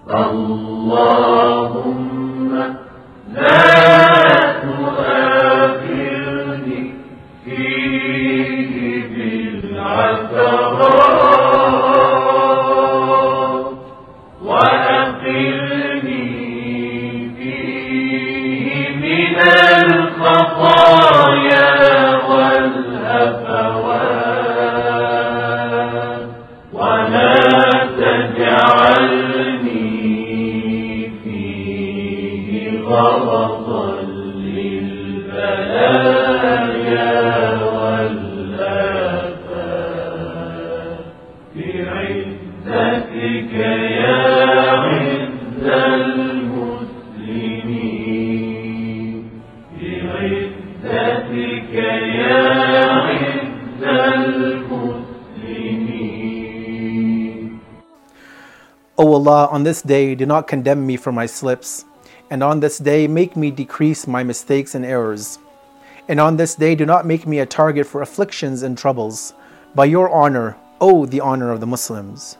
اللهم لا تؤاخذني فيه بالعثرات وأقلني فيه من الخطايا والهفوات ولا تجعلني فيه غرضا للبلايا والآفات بعزتك يا عز المسلمين بعزتك يا عز المسلمين. O Allah, on this day do not condemn me for my slips, and on this day make me decrease my mistakes and errors. And on this day do not make me a target for afflictions and troubles. By your honor, O the honor of the Muslims.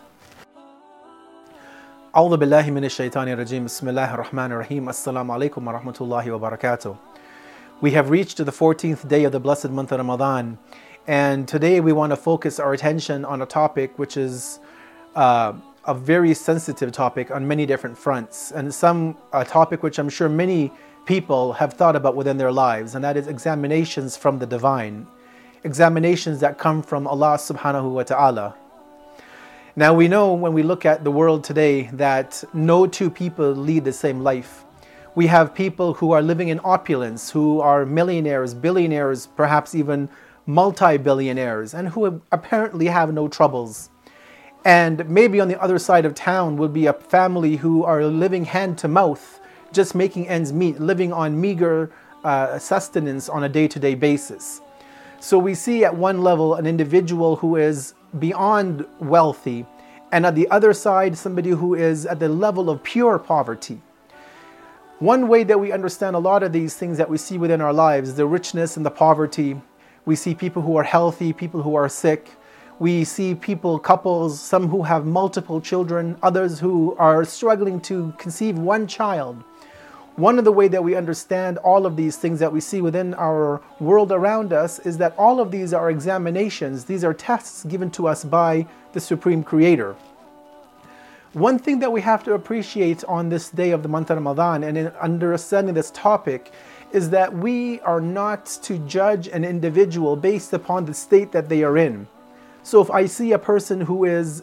A'udhu billahi minash shaitani rajim. Bismillahir rahmanir rahim. Assalamu alaikum wa rahmatullahi wa barakatuh. We have reached the 14th day of the blessed month of Ramadan, and today we want to focus our attention on a topic which is a very sensitive topic on many different fronts, and a topic which I'm sure many people have thought about within their lives, and that is examinations from the divine, examinations that come from Allah subhanahu wa ta'ala. Now we know when we look at the world today that no two people lead the same life. We have people who are living in opulence, who are millionaires, billionaires, perhaps even multi-billionaires, and who apparently have no troubles. And maybe on the other side of town will be a family who are living hand to mouth, just making ends meet, living on meager sustenance on a day-to-day basis. So we see at one level an individual who is beyond wealthy, and at the other side somebody who is at the level of pure poverty. One way that we understand a lot of these things that we see within our lives, the richness and the poverty. We see people who are healthy, people who are sick. We see people, couples, some who have multiple children, others who are struggling to conceive one child. One of the ways that we understand all of these things that we see within our world around us is that all of these are examinations. These are tests given to us by the Supreme Creator. One thing that we have to appreciate on this day of the month of Ramadan and in understanding this topic is that we are not to judge an individual based upon the state that they are in. So if I see a person who is,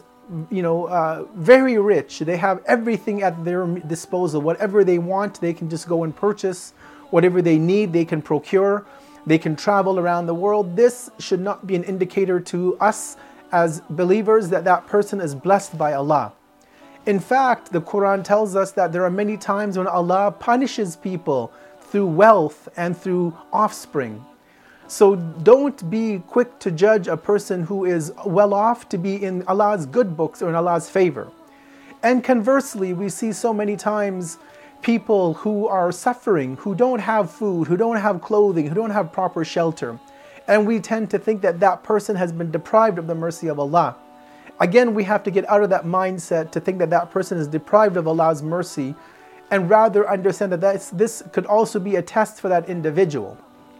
very rich, they have everything at their disposal, whatever they want, they can just go and purchase, whatever they need, they can procure, they can travel around the world. This should not be an indicator to us as believers that that person is blessed by Allah. In fact, the Quran tells us that there are many times when Allah punishes people through wealth and through offspring. So don't be quick to judge a person who is well off to be in Allah's good books or in Allah's favor. And conversely, we see so many times people who are suffering, who don't have food, who don't have clothing, who don't have proper shelter. And we tend to think that that person has been deprived of the mercy of Allah. Again, we have to get out of that mindset to think that that person is deprived of Allah's mercy, and rather understand that this could also be a test for that individual.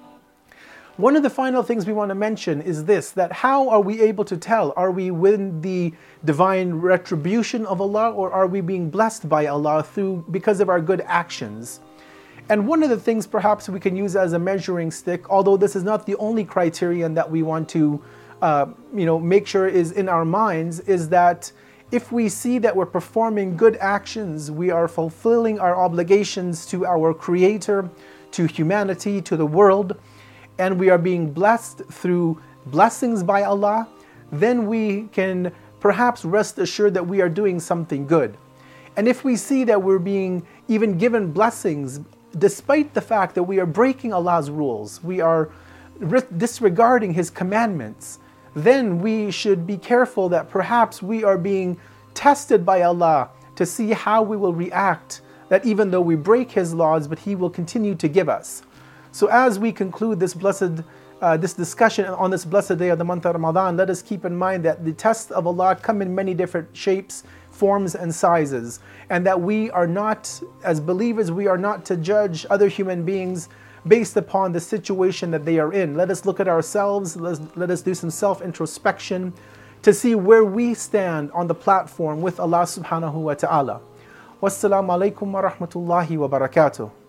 One of the final things we want to mention is this, that how are we able to tell? Are we within the divine retribution of Allah, or are we being blessed by Allah because of our good actions? And one of the things perhaps we can use as a measuring stick, although this is not the only criterion that we want to make sure is in our minds, is that if we see that we're performing good actions, we are fulfilling our obligations to our Creator, to humanity, to the world, and we are being blessed through blessings by Allah, then we can perhaps rest assured that we are doing something good. And if we see that we're being even given blessings, despite the fact that we are breaking Allah's rules, we are disregarding His commandments, then we should be careful that perhaps we are being tested by Allah to see how we will react, that even though we break His laws, but He will continue to give us. So as we conclude this discussion on this blessed day of the month of Ramadan, let us keep in mind that the tests of Allah come in many different shapes, forms and sizes, and that we are not, as believers, we are not to judge other human beings based upon the situation that they are in. Let us look at ourselves, let us do some self-introspection to see where we stand on the platform with Allah subhanahu wa ta'ala. Wassalamu alaikum wa rahmatullahi wa barakatuh.